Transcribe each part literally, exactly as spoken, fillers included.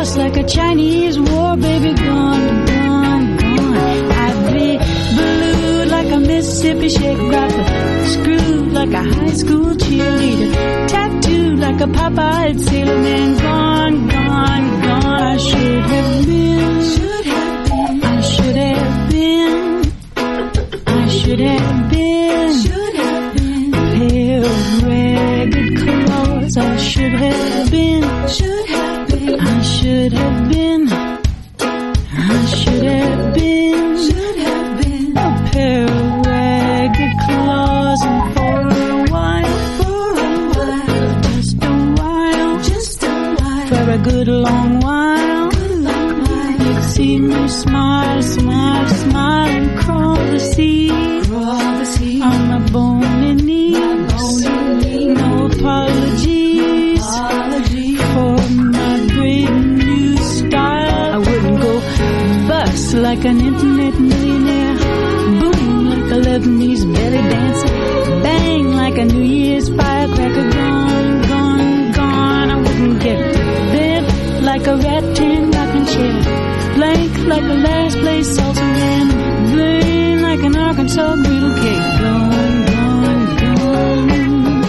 lost like a Chinese war, baby, gone, gone, gone. I'd be blued like a Mississippi sharecropper, screwed like a high school cheerleader, tattooed like a Popeye sailor man, gone, gone, gone. I should have been, should have been, I should have been, I should have been, should have been, a pair of ragged clothes. I should have been, should have been, I should have been, I should have been, should have been, a pair of ragged clothes. And for a while, for a while, just a while, just a while, for a good long while, good long while, you'd see me smile, smile, smile, and crawl the sea, crawl the sea, on my bony knees, my bony knees. No apologies, apologies for my great new style. I wouldn't go bust like an internet millionaire, boom like a Lebanese belly dancer, bang like a New Year's firecracker, gone, gone, gone. I wouldn't get bent like a rat tin rocking chair, blank like a last place salsa man, burn like an Arkansas griddle cake, gone, gone, gone.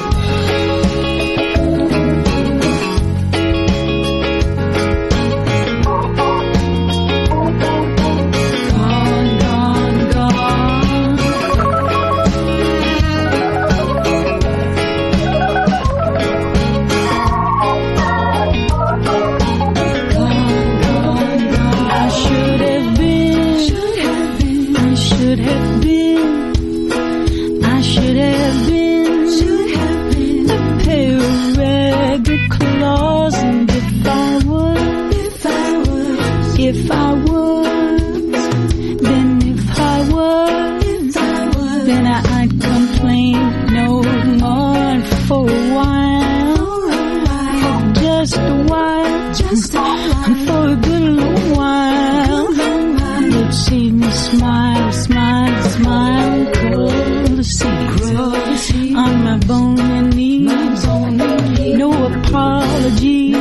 If I was, then if I was, then I'd complain no more for a while, for just a while, just a while, for a good long while. You'd see me smile, smile, smile, crawl the sea, on my bony knees, no apologies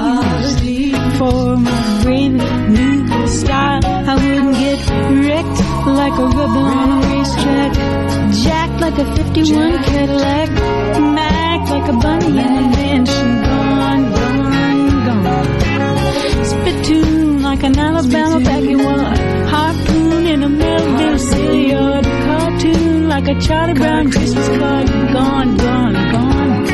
for my great new style. I wouldn't get wrecked like a rebel on a racetrack, jacked like a fifty-one Cadillac, macked like a bunny in a mansion, gone, gone, gone. Spittoon like an Alabama backyard, harpoon in a Melville city yard, cartoon like a Charlie Brown Christmas card, gone, gone, gone.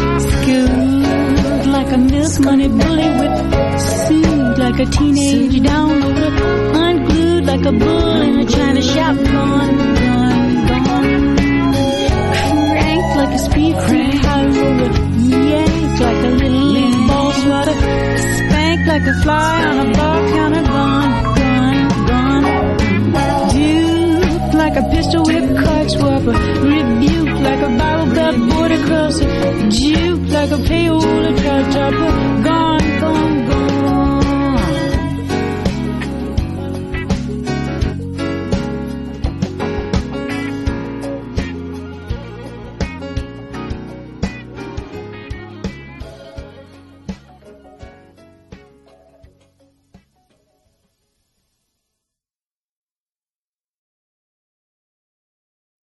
Skilled like a milk money bully whip, soothed like a teenage downloader, unglued like a bull in a china shop, gone, gone, gone. Cranked like a speed crank high roller, yanked like a little league ball swatter, spanked like a fly on a bar counter, gone, gone, gone. Duped like a pistol whip card swapper, rebuked like a Bible Belt border crosser, juked like a payola trout topper, gone.